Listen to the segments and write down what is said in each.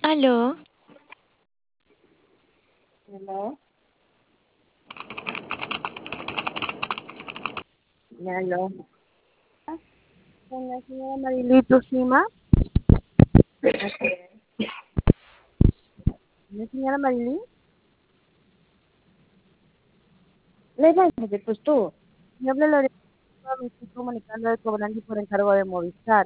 Aló, Aló, aló. Con la señora Marilito Sima. ¿La señora Marilí? Levántate, pues tú. Yo hablé Lorena, me estoy comunicando de cobrante por encargo de Movistar.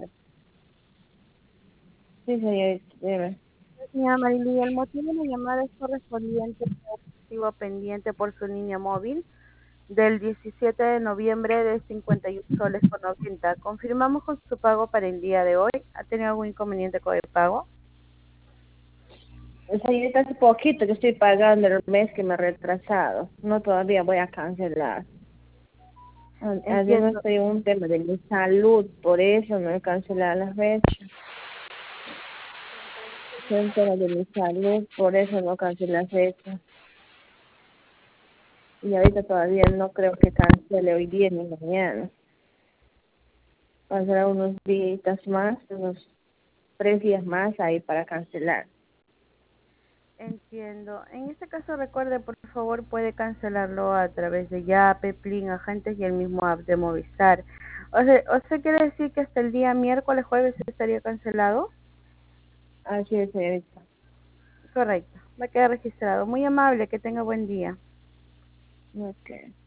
Sí, señorita, dime. La señora Marilí, el motivo de la llamada es correspondiente a un motivo pendiente por su línea móvil del 17 de noviembre de 51 soles con 90. Confirmamos con su pago para el día de hoy. ¿Ha tenido algún inconveniente con el pago? Señorita, hace poquito que estoy pagando el mes que me he retrasado. No, todavía voy a cancelar. Además, Entiendo, estoy en un tema de mi salud, por eso no he cancelado las fechas. Estoy en un tema de mi salud, por eso no cancelé las fechas. Y ahorita todavía no creo que cancele hoy día ni mañana. Pasará unos días más, unos 3 días más ahí para cancelar. entiendo. En este caso, recuerde, por favor, puede cancelarlo a través de Yape, Plin, Agentes y el mismo app de Movistar. O sea, quiere decir que hasta el día miércoles, jueves estaría cancelado. Así es, señorita. Correcto, va a quedar registrado. Muy amable, que tenga buen día. Ok.